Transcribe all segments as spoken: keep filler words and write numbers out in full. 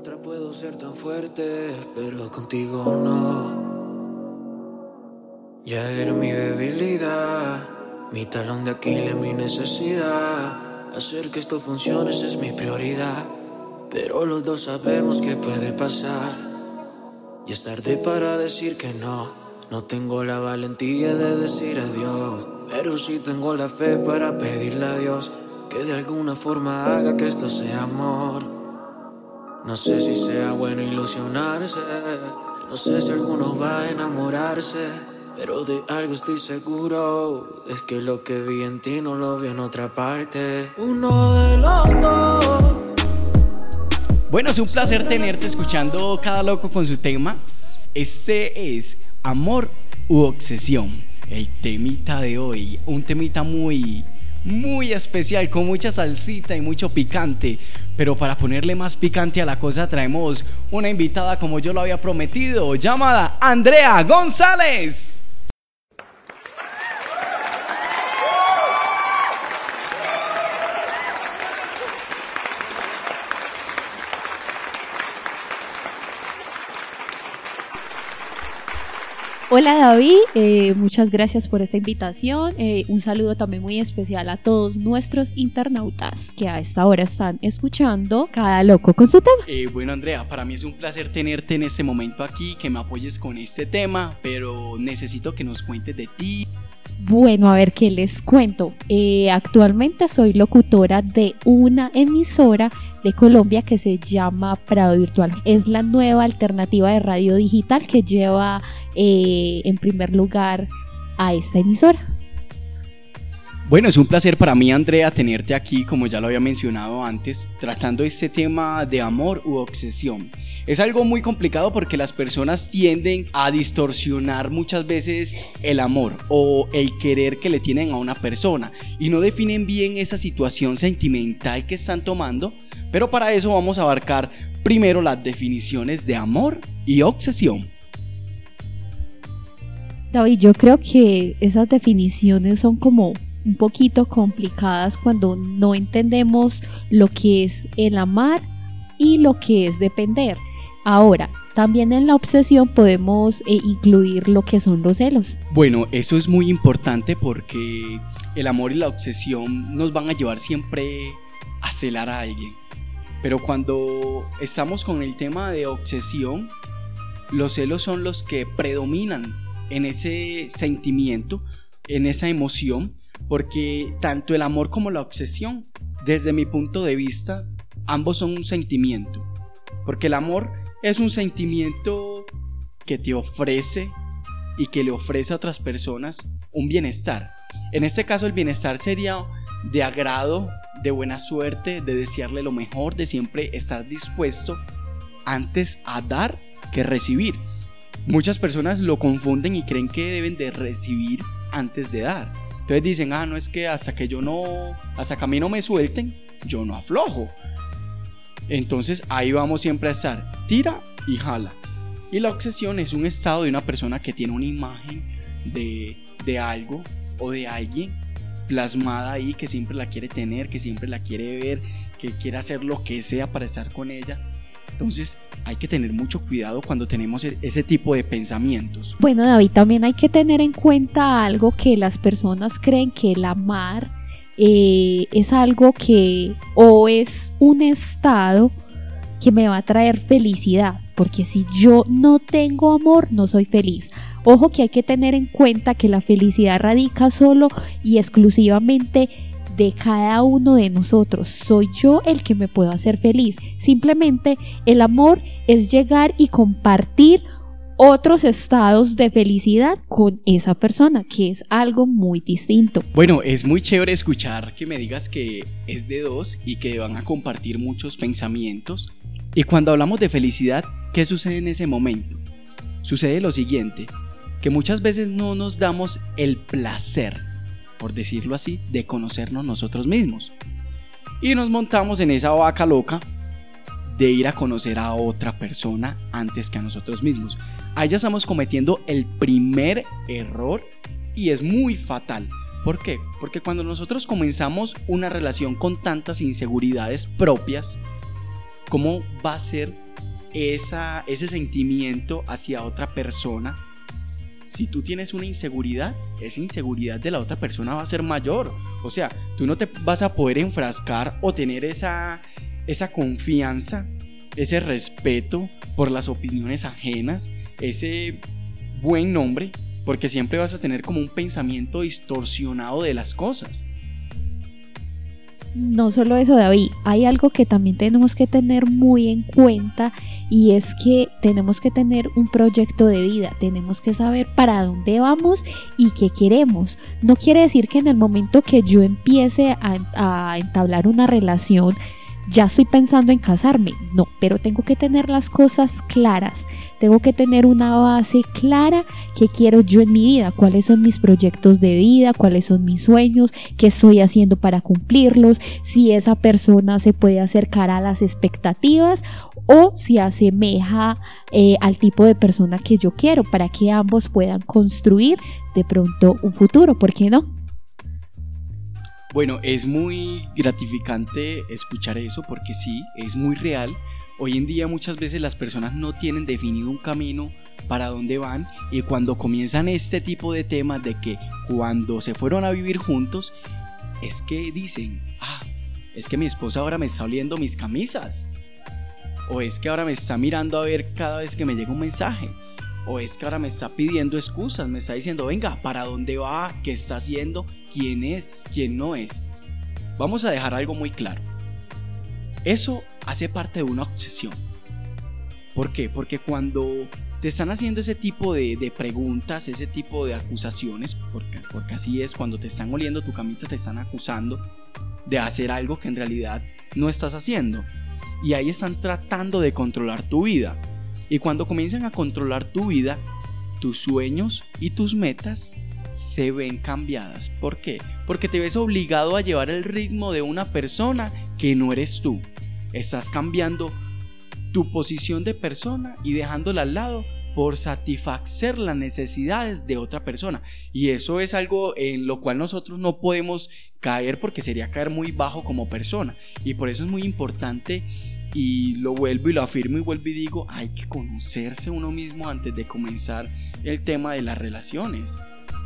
otra puedo ser tan fuerte, pero contigo no. Ya eres mi debilidad, mi talón de Aquiles, mi necesidad. Hacer que esto funcione esa es mi prioridad. Pero los dos sabemos que puede pasar y es tarde para decir que no. No tengo la valentía de decir adiós, pero sí tengo la fe para pedirle a Dios que de alguna forma haga que esto sea amor. No sé si sea bueno ilusionarse, no sé si alguno va a enamorarse, pero de algo estoy seguro, es que lo que vi en ti no lo vi en otra parte. Uno de los dos. Bueno, es un placer tenerte escuchando Cada Loco con su tema. Este es Amor u Obsesión, el temita de hoy. Un temita muy, muy especial, con mucha salsita y mucho picante. Pero para ponerle más picante a la cosa traemos una invitada, como yo lo había prometido, llamada Andrea González. Hola David, eh, muchas gracias por esta invitación. Eh, un saludo también muy especial a todos nuestros internautas que a esta hora están escuchando Cada Loco con su tema. Eh, bueno Andrea, para mí es un placer tenerte en este momento aquí, que me apoyes con este tema, pero necesito que nos cuentes de ti. Bueno, a ver qué les cuento. Eh, actualmente soy locutora de una emisora de Colombia que se llama Prado Virtual. Es la nueva alternativa de radio digital que lleva eh, en primer lugar a esta emisora. Bueno, es un placer para mí, Andrea, tenerte aquí, como ya lo había mencionado antes, tratando este tema de amor u obsesión. Es algo muy complicado porque las personas tienden a distorsionar muchas veces el amor o el querer que le tienen a una persona y no definen bien esa situación sentimental que están tomando, pero para eso vamos a abarcar primero las definiciones de amor y obsesión. David, yo creo que esas definiciones son como un poquito complicadas cuando no entendemos lo que es el amar y lo que es depender. Ahora, también en la obsesión podemos eh, incluir lo que son los celos. Bueno, eso es muy importante porque el amor y la obsesión nos van a llevar siempre a celar a alguien. Pero cuando estamos con el tema de obsesión, los celos son los que predominan en ese sentimiento, en esa emoción, porque tanto el amor como la obsesión, desde mi punto de vista, ambos son un sentimiento. Porque el amor es un sentimiento que te ofrece y que le ofrece a otras personas un bienestar. En este caso el bienestar sería de agrado, de buena suerte, de desearle lo mejor, de siempre estar dispuesto antes a dar que recibir. Muchas personas lo confunden y creen que deben de recibir antes de dar. Entonces dicen, ah, no, es que hasta que yo no, hasta que a mí no me suelten, yo no aflojo. Entonces ahí vamos siempre a estar, tira y jala. Y la obsesión es un estado de una persona que tiene una imagen de, de algo o de alguien plasmada ahí, que siempre la quiere tener, que siempre la quiere ver, que quiere hacer lo que sea para estar con ella. Entonces hay que tener mucho cuidado cuando tenemos ese tipo de pensamientos. Bueno, David, también hay que tener en cuenta algo que las personas creen, que el amar eh, es algo que o es un estado que me va a traer felicidad, porque si yo no tengo amor no soy feliz. Ojo que hay que tener en cuenta que la felicidad radica solo y exclusivamente de cada uno de nosotros. Soy yo el que me puedo hacer feliz. Simplemente el amor es llegar y compartir otros estados de felicidad con esa persona, que es algo muy distinto. Bueno, es muy chévere escuchar que me digas que es de dos y que van a compartir muchos pensamientos. Y cuando hablamos de felicidad, ¿qué sucede en ese momento? Sucede lo siguiente, que muchas veces no nos damos el placer, por decirlo así, de conocernos nosotros mismos. Y nos montamos en esa vaca loca de ir a conocer a otra persona antes que a nosotros mismos. Ahí ya estamos cometiendo el primer error y es muy fatal. ¿Por qué? Porque cuando nosotros comenzamos una relación con tantas inseguridades propias, ¿cómo va a ser esa, ese sentimiento hacia otra persona. Si tú tienes una inseguridad, esa inseguridad de la otra persona va a ser mayor. O sea, tú no te vas a poder enfrascar o tener esa, esa confianza, ese respeto por las opiniones ajenas, ese buen nombre, porque siempre vas a tener como un pensamiento distorsionado de las cosas. No solo eso, David, hay algo que también tenemos que tener muy en cuenta, y es que tenemos que tener un proyecto de vida, tenemos que saber para dónde vamos y qué queremos. No quiere decir que en el momento que yo empiece a, a entablar una relación ya estoy pensando en casarme, no, pero tengo que tener las cosas claras, tengo que tener una base clara, qué quiero yo en mi vida, cuáles son mis proyectos de vida, cuáles son mis sueños, qué estoy haciendo para cumplirlos, si esa persona se puede acercar a las expectativas o si asemeja eh, al tipo de persona que yo quiero, para que ambos puedan construir de pronto un futuro, ¿por qué no? Bueno, es muy gratificante escuchar eso porque sí, es muy real. Hoy en día muchas veces las personas no tienen definido un camino para dónde van, y cuando comienzan este tipo de temas de que cuando se fueron a vivir juntos, es que dicen, ah, es que mi esposa ahora me está oliendo mis camisas, o es que ahora me está mirando a ver cada vez que me llega un mensaje, o es que ahora me está pidiendo excusas, me está diciendo, venga, ¿para dónde va? ¿Qué está haciendo? ¿Quién es? ¿Quién no es? Vamos a dejar algo muy claro. Eso hace parte de una obsesión. ¿Por qué? Porque cuando te están haciendo ese tipo de, de preguntas, ese tipo de acusaciones, porque, porque así es, cuando te están oliendo tu camisa te están acusando de hacer algo que en realidad no estás haciendo. Y ahí están tratando de controlar tu vida. Y cuando comienzan a controlar tu vida, tus sueños y tus metas se ven cambiadas. ¿Por qué? Porque te ves obligado a llevar el ritmo de una persona que no eres tú. Estás cambiando tu posición de persona y dejándola al lado por satisfacer las necesidades de otra persona. Y eso es algo en lo cual nosotros no podemos caer, porque sería caer muy bajo como persona. Y por eso es muy importante, y lo vuelvo y lo afirmo y vuelvo y digo, hay que conocerse uno mismo antes de comenzar el tema de las relaciones.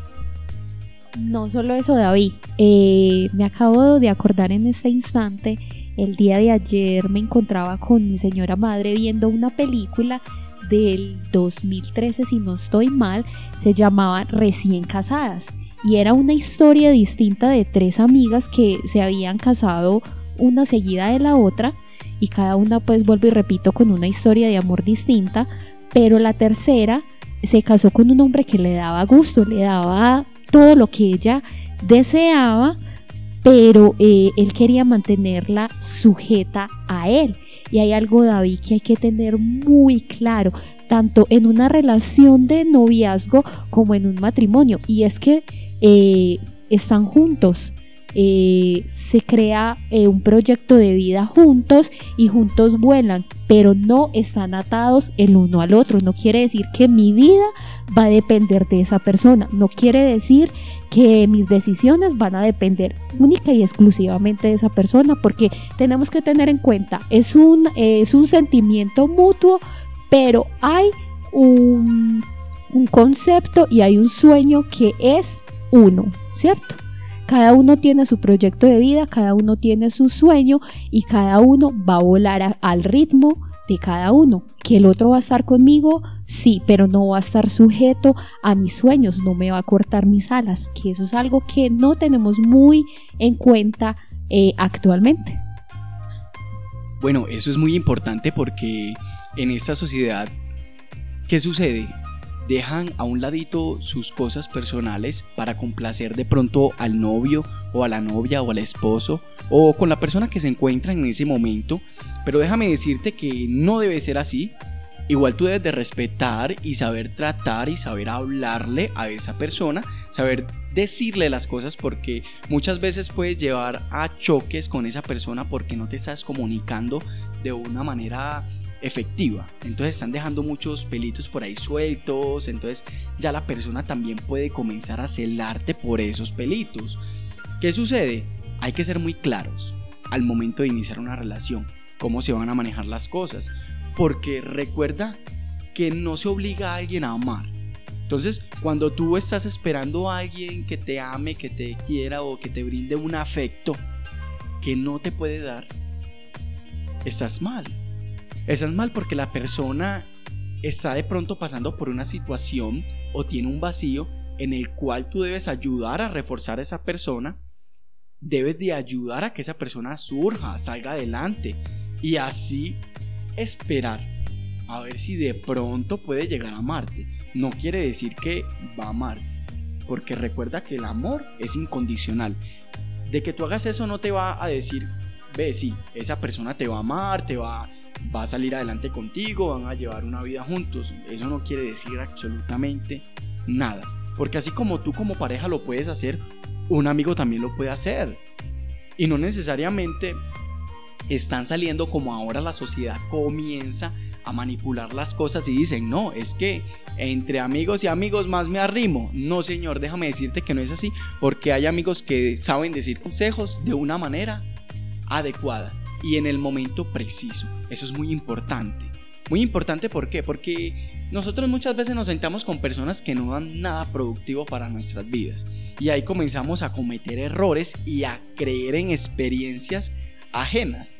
No solo eso, David, eh, me acabo de acordar en este instante, el día de ayer me encontraba con mi señora madre viendo una película del dos mil trece, si no estoy mal, se llamaba Recién Casadas, y era una historia distinta de tres amigas que se habían casado una seguida de la otra, y cada una, pues vuelvo y repito, con una historia de amor distinta, pero la tercera se casó con un hombre que le daba gusto, le daba todo lo que ella deseaba, pero eh, él quería mantenerla sujeta a él. Y hay algo, David, que hay que tener muy claro, tanto en una relación de noviazgo como en un matrimonio, y es que eh, están juntos. Eh, se crea eh, un proyecto de vida juntos y juntos vuelan, pero no están atados el uno al otro. No quiere decir que mi vida va a depender de esa persona, no quiere decir que mis decisiones van a depender única y exclusivamente de esa persona, porque tenemos que tener en cuenta, es un, eh, es un sentimiento mutuo, pero hay un, un concepto y hay un sueño que es uno, ¿cierto? Cada uno tiene su proyecto de vida, cada uno tiene su sueño, y cada uno va a volar a, al ritmo de cada uno. Que el otro va a estar conmigo, sí, pero no va a estar sujeto a mis sueños, no me va a cortar mis alas, que eso es algo que no tenemos muy en cuenta eh, actualmente. Bueno, eso es muy importante porque en esta sociedad, ¿qué sucede? Dejan a un ladito sus cosas personales para complacer de pronto al novio o a la novia o al esposo o con la persona que se encuentra en ese momento. Pero déjame decirte que no debe ser así. Igual tú debes de respetar y saber tratar y saber hablarle a esa persona, saber decirle las cosas, porque muchas veces puedes llevar a choques con esa persona porque no te estás comunicando de una manera efectiva. Entonces están dejando muchos pelitos por ahí sueltos, entonces ya la persona también puede comenzar a celarte por esos pelitos. ¿Qué sucede? Hay que ser muy claros al momento de iniciar una relación, cómo se van a manejar las cosas, porque recuerda que no se obliga a alguien a amar. Entonces, cuando tú estás esperando a alguien que te ame, que te quiera o que te brinde un afecto que no te puede dar, estás mal. Estás mal porque la persona está de pronto pasando por una situación o tiene un vacío en el cual tú debes ayudar a reforzar a esa persona. Debes de ayudar a que esa persona surja, salga adelante y así esperar a ver si de pronto puede llegar a amarte. No quiere decir que va a amarte, porque recuerda que el amor es incondicional. De que tú hagas eso no te va a decir, ve, sí, esa persona te va a amar, te va, va a salir adelante contigo, van a llevar una vida juntos. Eso no quiere decir absolutamente nada, porque así como tú como pareja lo puedes hacer, un amigo también lo puede hacer. Y no necesariamente están saliendo como ahora la sociedad comienza a manipular las cosas y dicen, no, es que entre amigos y amigos más me arrimo. No, señor, déjame decirte que no es así, porque hay amigos que saben decir consejos de una manera adecuada y en el momento preciso. Eso es muy importante. Muy importante, ¿por qué? Porque nosotros muchas veces nos sentamos con personas que no dan nada productivo para nuestras vidas y ahí comenzamos a cometer errores y a creer en experiencias ajenas,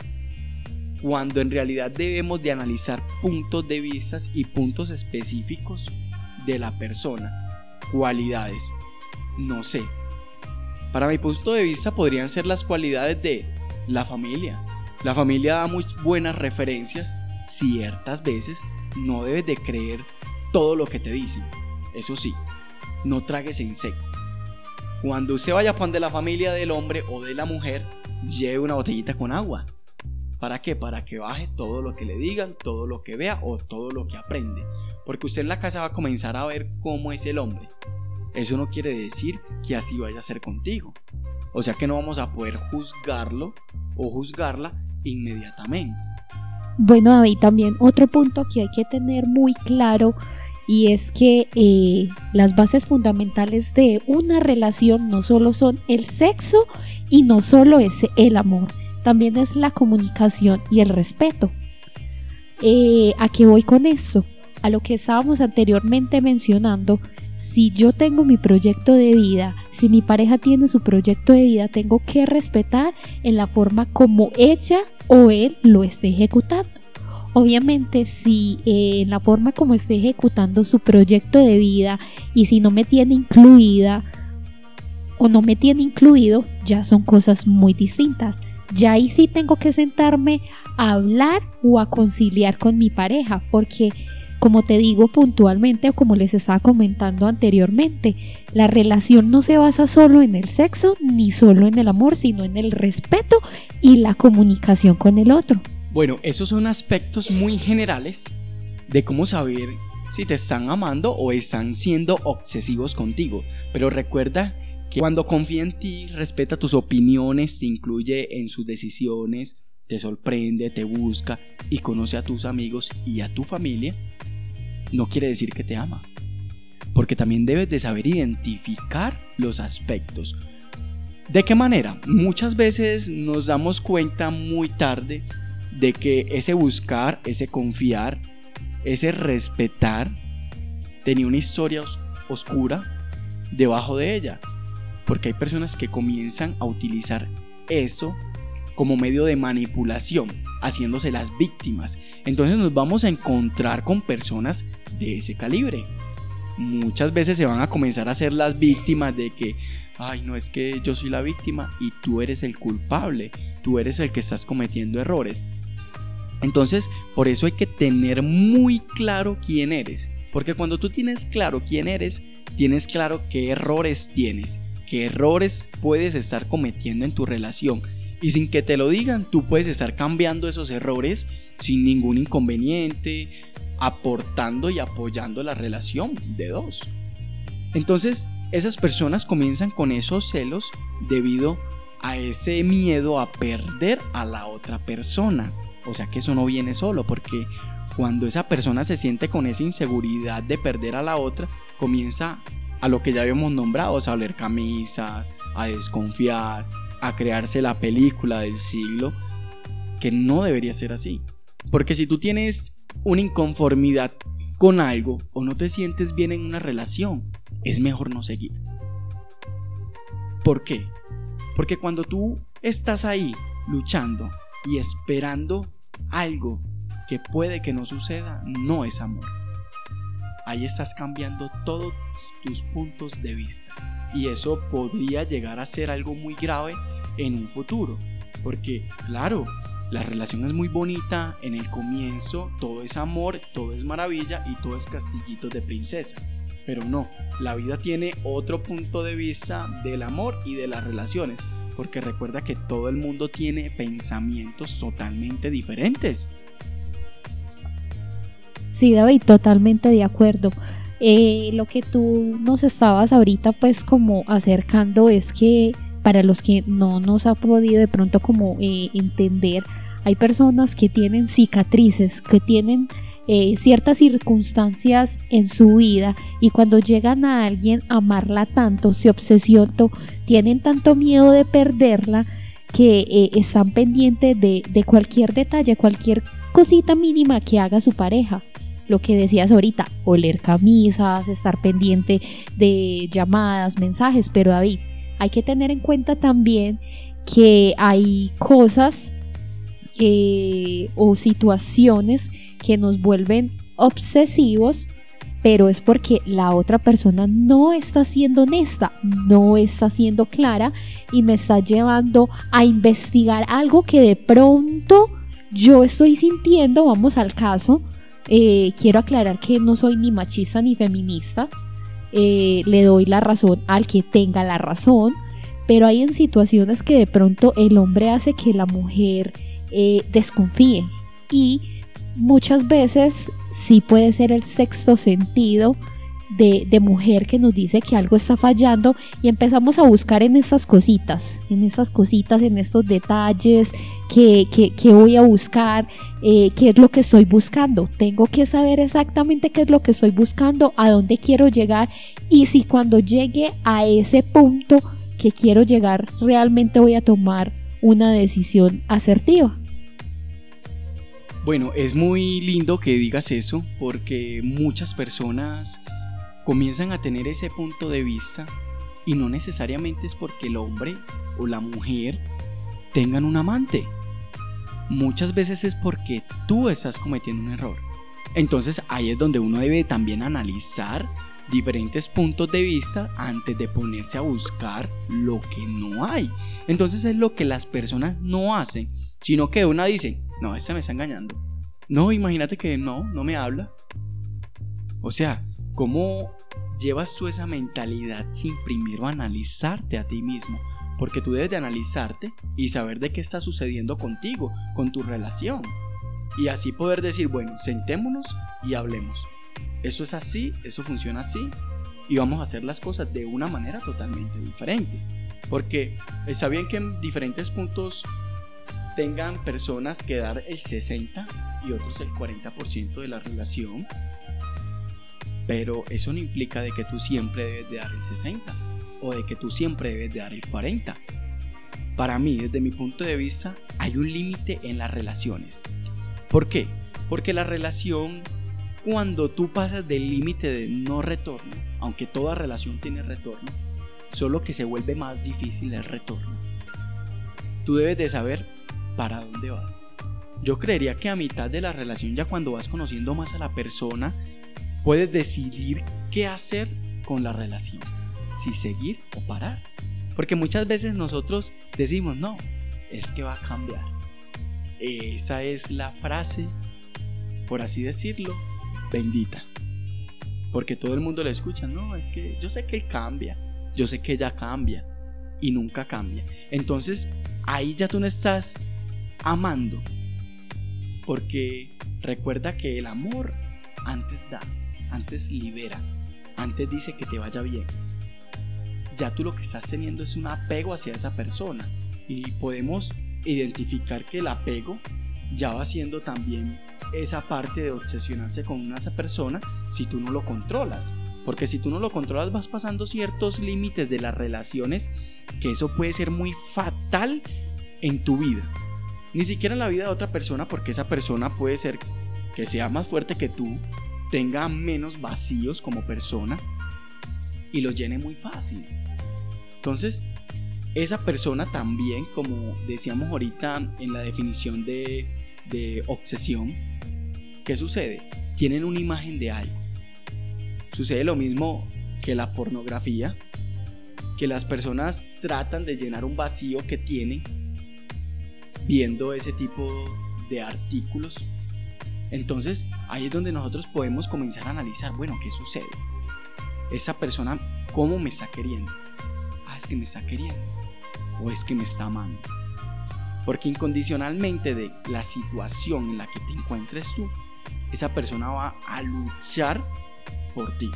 cuando en realidad debemos de analizar puntos de vista y puntos específicos de la persona, cualidades, no sé. Para mi punto de vista podrían ser las cualidades de la familia. La familia da muy buenas referencias. Ciertas veces no debes de creer todo lo que te dicen. Eso sí, no tragues en seco. Cuando usted vaya pan de la familia del hombre o de la mujer, lleve una botellita con agua. ¿Para qué? Para que baje todo lo que le digan, todo lo que vea o todo lo que aprende. Porque usted en la casa va a comenzar a ver cómo es el hombre. Eso no quiere decir que así vaya a ser contigo. O sea que no vamos a poder juzgarlo o juzgarla inmediatamente. Bueno, David, también otro punto que hay que tener muy claro y es que eh, las bases fundamentales de una relación no solo son el sexo y no solo es el amor, también es la comunicación y el respeto. Eh, ¿A qué voy con esto? A lo que estábamos anteriormente mencionando. Si yo tengo mi proyecto de vida, si mi pareja tiene su proyecto de vida, tengo que respetar en la forma como ella o él lo esté ejecutando. Obviamente, si eh, en la forma como esté ejecutando su proyecto de vida y si no me tiene incluida o no me tiene incluido, ya son cosas muy distintas. Ya ahí sí tengo que sentarme a hablar o a conciliar con mi pareja, porque como te digo puntualmente o como les estaba comentando anteriormente, la relación no se basa solo en el sexo ni solo en el amor, sino en el respeto y la comunicación con el otro. Bueno, esos son aspectos muy generales de cómo saber si te están amando o están siendo obsesivos contigo. Pero recuerda que cuando confía en ti, respeta tus opiniones, te incluye en sus decisiones, te sorprende, te busca y conoce a tus amigos y a tu familia, no quiere decir que te ama. Porque también debes de saber identificar los aspectos. ¿De qué manera? Muchas veces nos damos cuenta muy tarde de que ese buscar, ese confiar, ese respetar tenía una historia os- oscura debajo de ella. Porque hay personas que comienzan a utilizar eso como medio de manipulación, haciéndose las víctimas. Entonces nos vamos a encontrar con personas de ese calibre. Muchas veces se van a comenzar a hacer las víctimas de que, ay, no, es que yo soy la víctima y tú eres el culpable, tú eres el que estás cometiendo errores. Entonces, por eso hay que tener muy claro quién eres, porque cuando tú tienes claro quién eres, tienes claro qué errores tienes, qué errores puedes estar cometiendo en tu relación. Y sin que te lo digan, tú puedes estar cambiando esos errores sin ningún inconveniente, aportando y apoyando la relación de dos. Entonces, esas personas comienzan con esos celos debido a ese miedo a perder a la otra persona. O sea que eso no viene solo, porque cuando esa persona se siente con esa inseguridad de perder a la otra, comienza a lo que ya habíamos nombrado, a oler camisas, a desconfiar, a crearse la película del siglo, que no debería ser así. Porque si tú tienes una inconformidad con algo o no te sientes bien en una relación, es mejor no seguir. ¿Por qué? Porque cuando tú estás ahí luchando y esperando algo que puede que no suceda, no es amor. Ahí estás cambiando todos tus puntos de vista y eso podría llegar a ser algo muy grave en un futuro. Porque claro, la relación es muy bonita en el comienzo, todo es amor, todo es maravilla y todo es castillitos de princesa. Pero no, la vida tiene otro punto de vista del amor y de las relaciones, porque recuerda que todo el mundo tiene pensamientos totalmente diferentes. Sí, David, totalmente de acuerdo. Eh, lo que tú nos estabas ahorita pues como acercando es que para los que no nos ha podido de pronto como eh, entender, hay personas que tienen cicatrices, que tienen eh, ciertas circunstancias en su vida y cuando llegan a alguien a amarla tanto, se obsesionan, tienen tanto miedo de perderla que eh, están pendientes de, de cualquier detalle, cualquier cosita mínima que haga su pareja. Lo que decías ahorita, oler camisas, estar pendiente de llamadas, mensajes, pero David, hay que tener en cuenta también que hay cosas eh, o situaciones que nos vuelven obsesivos, pero es porque la otra persona no está siendo honesta, no está siendo clara y me está llevando a investigar algo que de pronto yo estoy sintiendo. Vamos al caso, eh, quiero aclarar que no soy ni machista ni feminista, eh, le doy la razón al que tenga la razón, pero hay en situaciones que de pronto el hombre hace que la mujer eh, desconfíe y muchas veces sí puede ser el sexto sentido de, de mujer que nos dice que algo está fallando y empezamos a buscar en estas cositas, en estas cositas, en estos detalles, que, que, que voy a buscar, eh, qué es lo que estoy buscando. Tengo que saber exactamente qué es lo que estoy buscando, a dónde quiero llegar y si cuando llegue a ese punto que quiero llegar realmente voy a tomar una decisión asertiva. Bueno, es muy lindo que digas eso porque muchas personas comienzan a tener ese punto de vista y no necesariamente es porque el hombre o la mujer tengan un amante. Muchas veces es porque tú estás cometiendo un error. Entonces ahí es donde uno debe también analizar diferentes puntos de vista antes de ponerse a buscar lo que no hay. Entonces es lo que las personas no hacen, sino que una dice, no, ese me está engañando. No, imagínate que no, no me habla. O sea, ¿cómo llevas tú esa mentalidad sin primero analizarte a ti mismo? Porque tú debes de analizarte y saber de qué está sucediendo contigo, con tu relación. Y así poder decir, bueno, sentémonos y hablemos. Eso es así, eso funciona así. Y vamos a hacer las cosas de una manera totalmente diferente. Porque está bien que en diferentes puntos tengan personas que dar el sesenta y otros el cuarenta por ciento de la relación, pero eso no implica de que tú siempre debes de dar el sesenta o de que tú siempre debes de dar el cuarenta. Para mí, desde mi punto de vista, hay un límite en las relaciones. ¿Por qué? Porque la relación, cuando tú pasas del límite de no retorno, aunque toda relación tiene retorno, solo que se vuelve más difícil el retorno. Tú debes de saber para dónde vas. Yo creería que a mitad de la relación, ya cuando vas conociendo más a la persona, puedes decidir qué hacer con la relación, si seguir o parar. Porque muchas veces nosotros decimos, no, es que va a cambiar. Esa es la frase, por así decirlo, bendita. Porque todo el mundo la escucha, no, es que yo sé que él cambia, yo sé que ella cambia y nunca cambia. Entonces ahí ya tú no estás amando, porque recuerda que el amor antes da, antes libera, antes dice que te vaya bien. Ya tú lo que estás teniendo es un apego hacia esa persona y podemos identificar que el apego ya va siendo también esa parte de obsesionarse con una esa persona si tú no lo controlas, porque si tú no lo controlas vas pasando ciertos límites de las relaciones que eso puede ser muy fatal en tu vida. ni siquiera la vida de otra persona, porque esa persona puede ser que sea más fuerte que tú, tenga menos vacíos como persona y los llene muy fácil. Entonces, esa persona también, como decíamos ahorita en la definición de, de obsesión, ¿qué sucede? Tienen una imagen de algo. Sucede lo mismo que la pornografía, que las personas tratan de llenar un vacío que tienen viendo ese tipo de artículos. Entonces ahí es donde nosotros podemos comenzar a analizar, bueno, ¿qué sucede? Esa persona, ¿cómo me está queriendo? Ah, es que me está queriendo, o es que me está amando. Porque incondicionalmente de la situación en la que te encuentres tú, esa persona va a luchar por ti.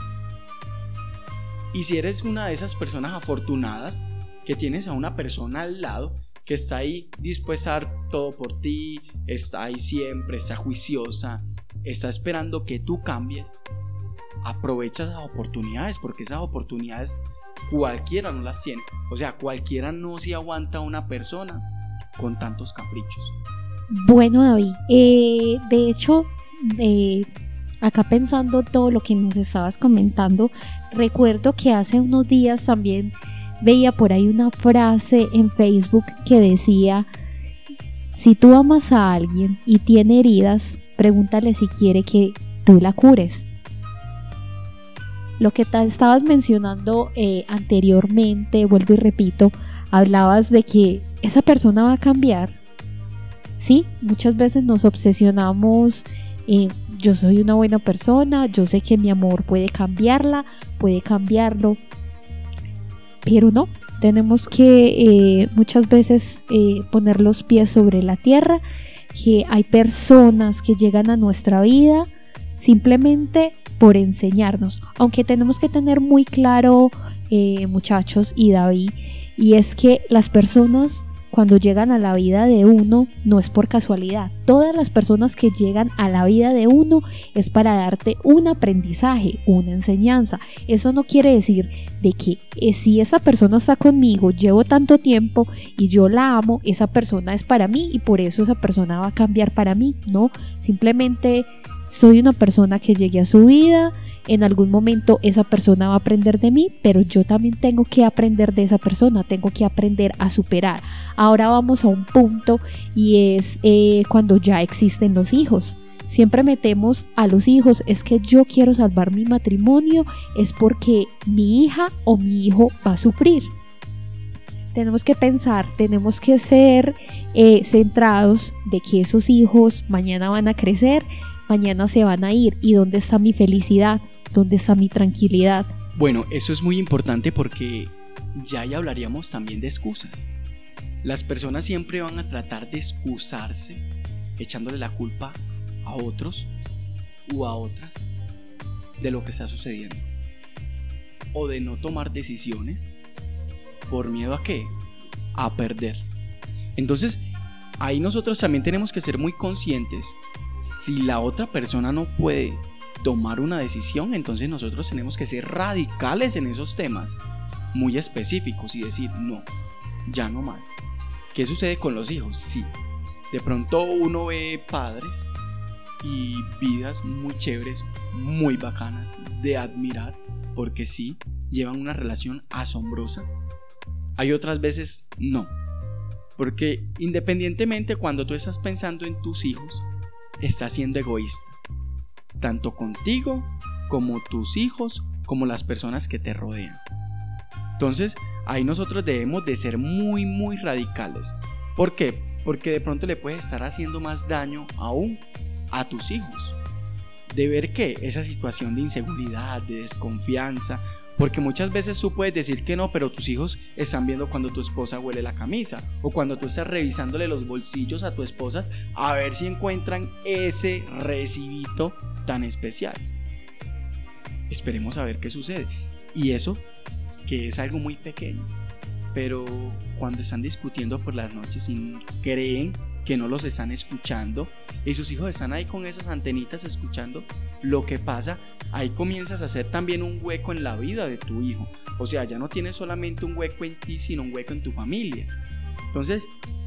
Y si eres una de esas personas afortunadas que tienes a una persona al lado que está ahí dispuesta a dar todo por ti, está ahí siempre, está juiciosa, está esperando que tú cambies, aprovecha esas oportunidades, porque esas oportunidades cualquiera no las tiene. O sea, cualquiera no se aguanta a una persona con tantos caprichos. Bueno, David, eh, de hecho, eh, acá pensando todo lo que nos estabas comentando, recuerdo que hace unos días también veía por ahí una frase en Facebook que decía: si tú amas a alguien y tiene heridas, pregúntale si quiere que tú la cures. Lo que te estabas mencionando eh, anteriormente, vuelvo y repito, hablabas de que esa persona va a cambiar. Sí, muchas veces nos obsesionamos en yo soy una buena persona, yo sé que mi amor puede cambiarla, puede cambiarlo, pero no, tenemos que eh, muchas veces eh, poner los pies sobre la tierra, que hay personas que llegan a nuestra vida simplemente por enseñarnos, aunque tenemos que tener muy claro, eh, muchachos y David, y es que las personas cuando llegan a la vida de uno no es por casualidad. Todas las personas que llegan a la vida de uno es para darte un aprendizaje, una enseñanza. Eso no quiere decir de que eh, si esa persona está conmigo, llevo tanto tiempo y yo la amo, esa persona es para mí y por eso esa persona va a cambiar para mí. No, simplemente soy una persona que llegué a su vida. En algún momento esa persona va a aprender de mí, pero yo también tengo que aprender de esa persona, tengo que aprender a superar. Ahora vamos a un punto y es eh, cuando ya existen los hijos. Siempre metemos a los hijos, es que yo quiero salvar mi matrimonio, es porque mi hija o mi hijo va a sufrir. Tenemos que pensar, tenemos que ser eh, centrados de que esos hijos mañana van a crecer, mañana se van a ir. ¿Y dónde está mi felicidad? ¿Dónde está mi tranquilidad? Bueno, eso es muy importante porque ya ya hablaríamos también de excusas. Las personas siempre van a tratar de excusarse echándole la culpa a otros u a otras de lo que está sucediendo, o de no tomar decisiones por miedo a qué, a perder. Entonces ahí nosotros también tenemos que ser muy conscientes. Si la otra persona no puede tomar una decisión, entonces nosotros tenemos que ser radicales en esos temas, muy específicos, y decir no, ya no más. ¿Qué sucede con los hijos? Sí, de pronto uno ve padres y vidas muy chéveres, muy bacanas de admirar, porque sí, llevan una relación asombrosa. Hay otras veces no, porque independientemente, cuando tú estás pensando en tus hijos, estás siendo egoísta, tanto contigo como tus hijos, como las personas que te rodean. Entonces ahí nosotros debemos de ser muy muy radicales. ¿Por qué? Porque de pronto le puedes estar haciendo más daño aún a tus hijos, de ver que esa situación de inseguridad, de desconfianza, porque muchas veces tú puedes decir que no, pero tus hijos están viendo cuando tu esposa huele la camisa, o cuando tú estás revisándole los bolsillos a tu esposa a ver si encuentran ese recibito tan especial. Esperemos a ver qué sucede. Y eso que es algo muy pequeño, pero cuando están discutiendo por las noches y creen que no los están escuchando y sus hijos están ahí con esas antenitas escuchando lo que pasa, ahí comienzas a hacer también un hueco en la vida de tu hijo. O sea, ya no tienes solamente un hueco en ti, sino un hueco en tu familia. Entonces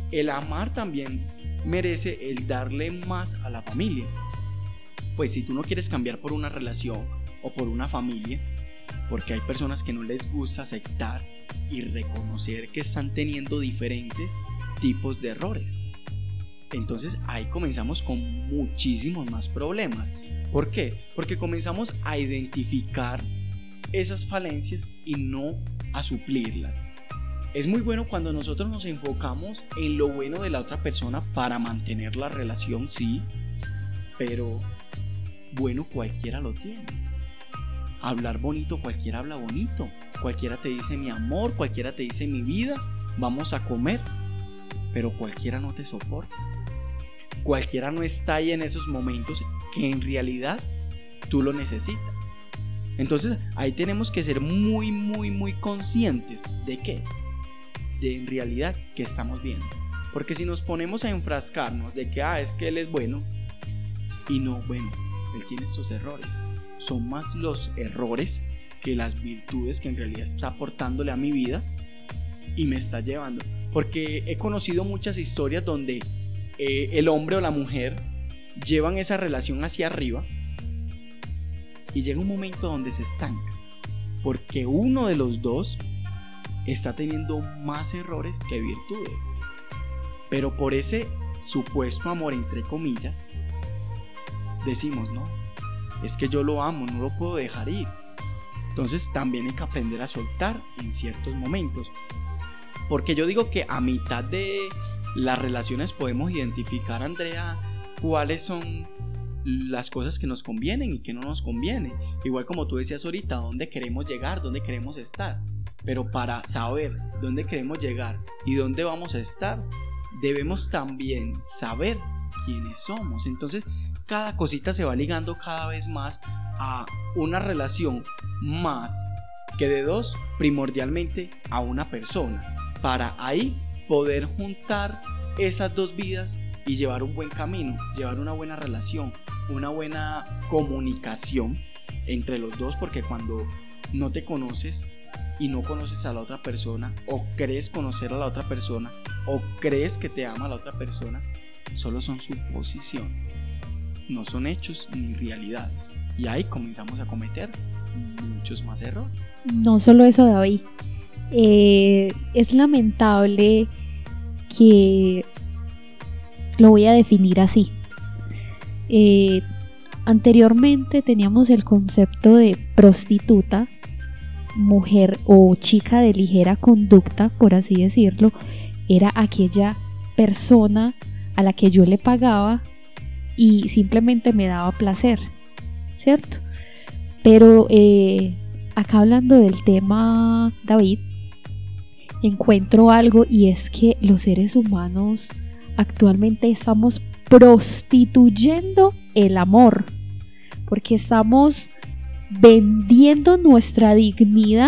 el amar también merece el darle más a la familia. Pues si tú no quieres cambiar por una relación o por una familia, porque hay personas que no les gusta aceptar y reconocer que están teniendo diferentes tipos de errores. Entonces ahí comenzamos con muchísimos más problemas. ¿Por qué? Porque comenzamos a identificar esas falencias y no a suplirlas. Es muy bueno cuando nosotros nos enfocamos en lo bueno de la otra persona para mantener la relación, sí, pero bueno cualquiera lo tiene. Hablar bonito, cualquiera habla bonito. Cualquiera te dice mi amor, cualquiera te dice mi vida, vamos a comer, pero cualquiera no te soporta. Cualquiera no está ahí en esos momentos que en realidad tú lo necesitas. Entonces ahí tenemos que ser muy, muy, muy conscientes de qué, de en realidad qué estamos viendo. Porque si nos ponemos a enfrascarnos de que ah, es que él es bueno y no, bueno, él tiene estos errores. Son más los errores que las virtudes que en realidad está aportándole a mi vida y me está llevando. Porque he conocido muchas historias donde eh, el hombre o la mujer llevan esa relación hacia arriba y llega un momento donde se estanca. Porque uno de los dos está teniendo más errores que virtudes. Pero por ese supuesto amor, entre comillas, decimos, no, es que yo lo amo, no lo puedo dejar ir. Entonces también hay que aprender a soltar en ciertos momentos. Porque yo digo que a mitad de las relaciones podemos identificar, Andrea, cuáles son las cosas que nos convienen y que no nos convienen. Igual como tú decías ahorita, dónde queremos llegar, dónde queremos estar. Pero para saber dónde queremos llegar y dónde vamos a estar, debemos también saber quiénes somos. Entonces cada cosita se va ligando cada vez más a una relación más que de dos, primordialmente a una persona, para ahí poder juntar esas dos vidas y llevar un buen camino, llevar una buena relación, una buena comunicación entre los dos. Porque cuando no te conoces y no conoces a la otra persona, o crees conocer a la otra persona, o crees que te ama la otra persona, solo son suposiciones, no son hechos ni realidades, y ahí comenzamos a cometer muchos más errores. No solo eso, David, eh, es lamentable que lo voy a definir así. Eh, anteriormente teníamos el concepto de prostituta, mujer o chica de ligera conducta, por así decirlo. Era aquella persona a la que yo le pagaba y simplemente me daba placer, ¿cierto? Pero eh, acá hablando del tema, David, encuentro algo, y es que los seres humanos actualmente estamos prostituyendo el amor, porque estamos vendiendo nuestra dignidad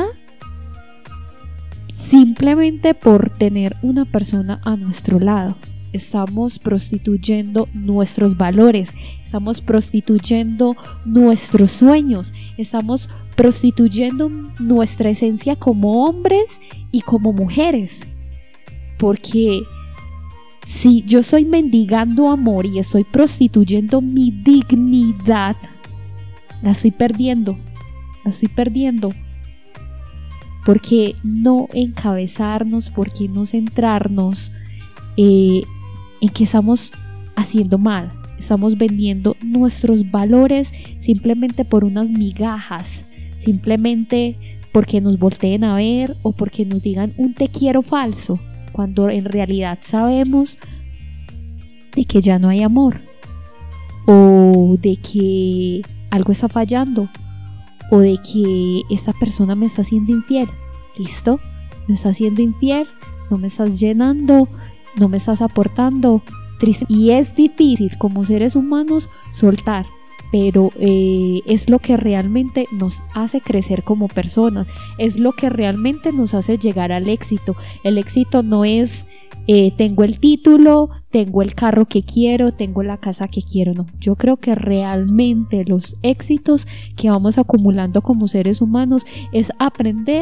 simplemente por tener una persona a nuestro lado. Estamos prostituyendo nuestros valores, estamos prostituyendo nuestros sueños, estamos prostituyendo nuestra esencia como hombres y como mujeres. Porque si yo estoy mendigando amor y estoy prostituyendo mi dignidad, la estoy perdiendo, la estoy perdiendo. ¿Por qué no encabezarnos? ¿Por qué no centrarnos eh, en que estamos haciendo mal? Estamos vendiendo nuestros valores simplemente por unas migajas, simplemente porque nos volteen a ver o porque nos digan un te quiero falso, cuando en realidad sabemos de que ya no hay amor, o de que algo está fallando, o de que esta persona me está haciendo infiel. ¿Listo? Me está haciendo infiel, no me estás llenando, no me estás aportando. Triste. Y es difícil como seres humanos soltar, pero eh, es lo que realmente nos hace crecer como personas, es lo que realmente nos hace llegar al éxito. El éxito no es eh, tengo el título, tengo el carro que quiero, tengo la casa que quiero, no. Yo creo que realmente los éxitos que vamos acumulando como seres humanos es aprender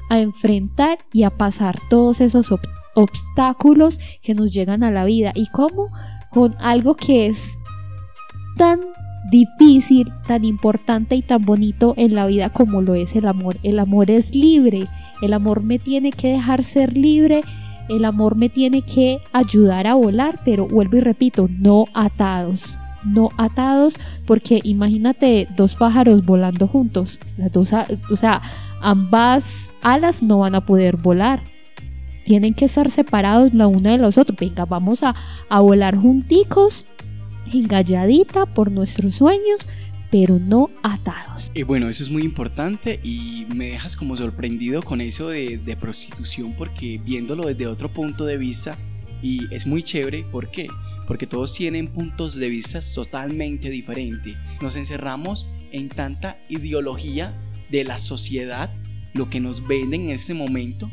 a enfrentar y a pasar todos esos ob- obstáculos que nos llegan a la vida. ¿Y cómo? Con algo que es tan difícil, tan importante y tan bonito en la vida como lo es el amor. El amor es libre, el amor me tiene que dejar ser libre, el amor me tiene que ayudar a volar, pero vuelvo y repito, no atados, no atados, porque imagínate dos pájaros volando juntos, las dos, o sea, ambas alas no van a poder volar, tienen que estar separados la una de los otros. Venga, vamos a, a volar junticos, engalladita por nuestros sueños, pero no atados. Y bueno, eso es muy importante y me dejas como sorprendido con eso de, de prostitución, porque viéndolo desde otro punto de vista, y es muy chévere. ¿Por qué? Porque todos tienen puntos de vista totalmente diferentes. Nos encerramos en tanta ideología de la sociedad, lo que nos venden en ese momento,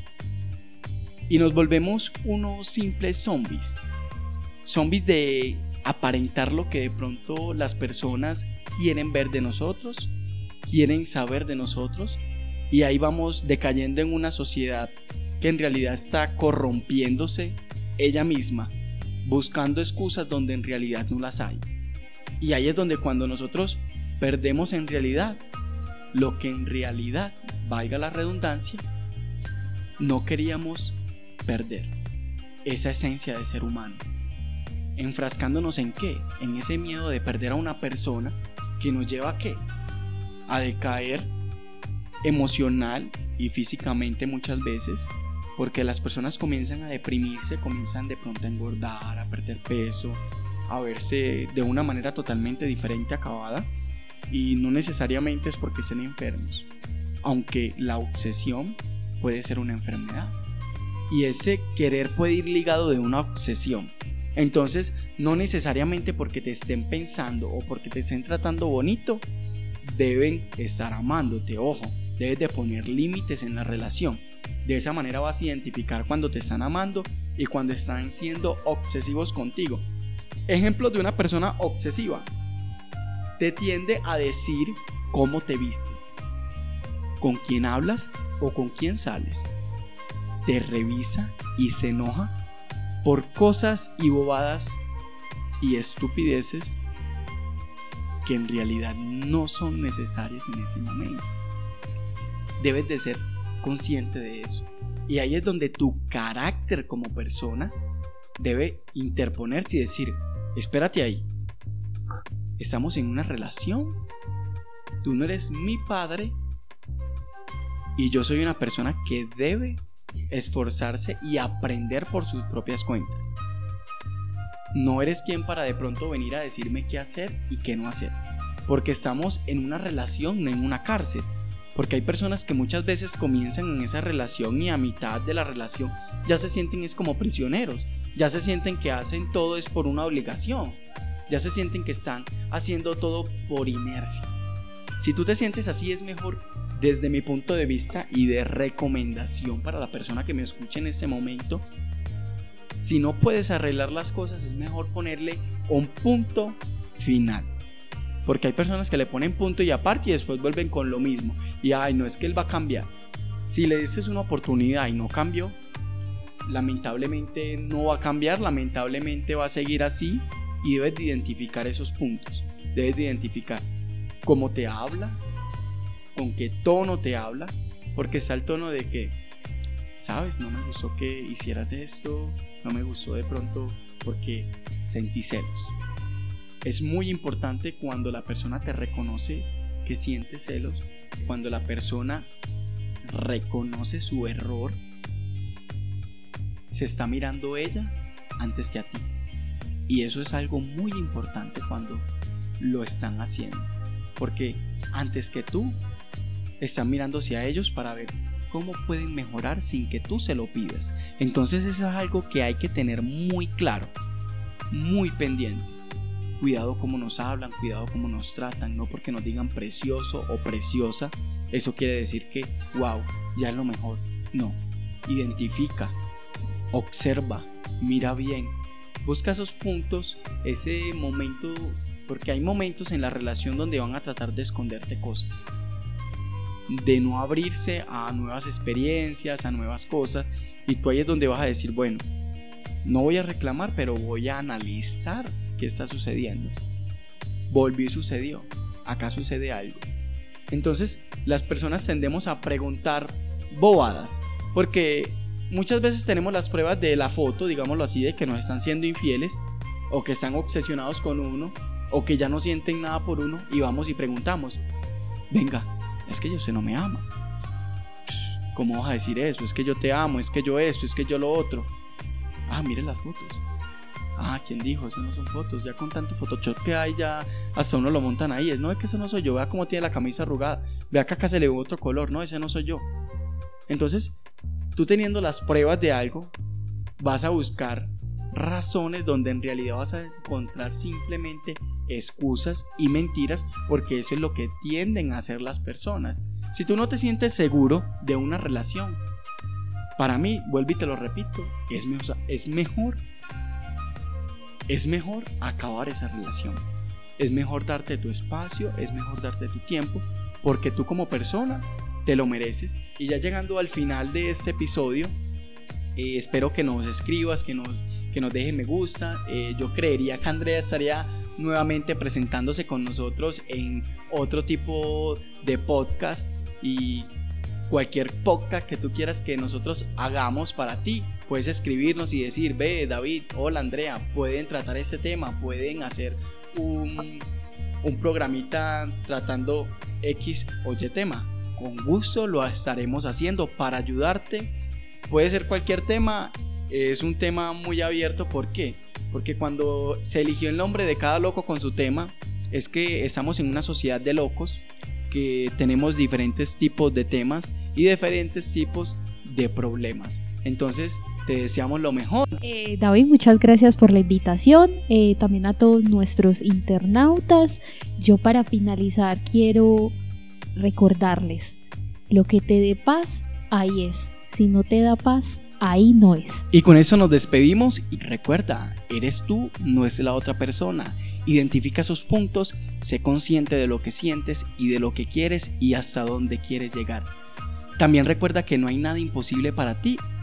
y nos volvemos unos simples zombies. Zombies de aparentar lo que de pronto las personas quieren ver de nosotros, quieren saber de nosotros, y ahí vamos decayendo en una sociedad que en realidad está corrompiéndose ella misma, buscando excusas donde en realidad no las hay. Y ahí es donde cuando nosotros perdemos en realidad lo que en realidad, valga la redundancia, no queríamos perder, esa esencia de ser humano. Enfrascándonos en qué, en ese miedo de perder a una persona que nos lleva a qué, a decaer emocional y físicamente muchas veces, porque las personas comienzan a deprimirse, comienzan de pronto a engordar, a perder peso, a verse de una manera totalmente diferente, acabada, y no necesariamente es porque estén enfermos, aunque la obsesión puede ser una enfermedad y ese querer puede ir ligado de una obsesión. Entonces, no necesariamente porque te estén pensando o porque te estén tratando bonito, deben estar amándote. Ojo, debes de poner límites en la relación. De esa manera vas a identificar cuando te están amando y cuando están siendo obsesivos contigo. Ejemplo de una persona obsesiva: te tiende a decir cómo te vistes, con quién hablas o con quién sales. Te revisa y se enoja por cosas y bobadas y estupideces que en realidad no son necesarias en ese momento. Debes de ser consciente de eso. Y ahí es donde tu carácter como persona debe interponerse y decir: espérate ahí, estamos en una relación, tú no eres mi padre y yo soy una persona que debe esforzarse y aprender por sus propias cuentas. No eres quien para de pronto venir a decirme qué hacer y qué no hacer, porque estamos en una relación, no en una cárcel. Porque hay personas que muchas veces comienzan en esa relación y a mitad de la relación ya se sienten es como prisioneros, ya se sienten que hacen todo es por una obligación, ya se sienten que están haciendo todo por inercia. Si tú te sientes así, es mejor, desde mi punto de vista y de recomendación para la persona que me escuche en este momento, si no puedes arreglar las cosas, es mejor ponerle un punto final. Porque hay personas que le ponen punto y aparte y después vuelven con lo mismo. Y ay, no, es que él va a cambiar. Si le dices una oportunidad y no cambió, lamentablemente no va a cambiar, lamentablemente va a seguir así. Y debes de identificar esos puntos. Debes de identificar cómo te habla, con qué tono te habla. Porque está el tono de que, sabes, no me gustó que hicieras esto, no me gustó de pronto porque sentí celos. Es muy importante cuando la persona te reconoce que siente celos, cuando la persona reconoce su error, se está mirando ella antes que a ti. Y eso es algo muy importante cuando lo están haciendo, porque antes que tú, están mirándose a ellos para ver cómo pueden mejorar sin que tú se lo pidas. Entonces eso es algo que hay que tener muy claro, muy pendiente. Cuidado cómo nos hablan, cuidado cómo nos tratan. No porque nos digan precioso o preciosa, eso quiere decir que wow, ya es lo mejor. No, identifica, observa, mira bien, busca esos puntos, ese momento, porque hay momentos en la relación donde van a tratar de esconderte cosas. de no abrirse a nuevas experiencias, a nuevas cosas, y tú ahí es donde vas a decir, bueno, no voy a reclamar, pero voy a analizar qué está sucediendo. Volvió y sucedió, acá sucede algo. Entonces las personas tendemos a preguntar bobadas, porque muchas veces tenemos las pruebas de la foto, digámoslo así, de que nos están siendo infieles, o que están obsesionados con uno, o que ya no sienten nada por uno, y vamos y preguntamos, venga, es que yo sé no me ama. ¿Cómo vas a decir eso? Es que yo te amo, es que yo esto, es que yo lo otro. Ah, mire las fotos. Ah, ¿quién dijo? Eso no son fotos. Ya con tanto Photoshop que hay, ya hasta uno lo montan ahí. Es, no, es que eso no soy yo. Vea cómo tiene la camisa arrugada. Vea que acá se le ve otro color. No, ese no soy yo. Entonces, tú teniendo las pruebas de algo, vas a buscar razones donde en realidad vas a encontrar simplemente excusas y mentiras, porque eso es lo que tienden a hacer las personas. Si tú no te sientes seguro de una relación, para mí, vuelvo y te lo repito, es mejor, es mejor es mejor acabar esa relación. Es mejor darte tu espacio, es mejor darte tu tiempo, porque tú como persona te lo mereces. Y ya llegando al final de este episodio, eh, espero que nos escribas, que nos, que nos dejes me gusta. eh, Yo creería que Andrea estaría nuevamente presentándose con nosotros en otro tipo de podcast, y cualquier podcast que tú quieras que nosotros hagamos para ti, puedes escribirnos y decir, ve David, hola Andrea, pueden tratar este tema, pueden hacer un, un programita tratando X o Y tema. Con gusto lo estaremos haciendo para ayudarte. Puede ser cualquier tema, es un tema muy abierto. ¿Por qué? Porque cuando se eligió el nombre de cada loco con su tema, es que estamos en una sociedad de locos, que tenemos diferentes tipos de temas y diferentes tipos de problemas. Entonces te deseamos lo mejor. eh, David, muchas gracias por la invitación, eh, también a todos nuestros internautas. Yo, para finalizar, quiero recordarles: lo que te dé paz, ahí es. Si no te da paz, ahí no es. Y con eso nos despedimos, y recuerda, eres tú, no es la otra persona. Identifica esos puntos, sé consciente de lo que sientes y de lo que quieres y hasta dónde quieres llegar. También recuerda que no hay nada imposible para ti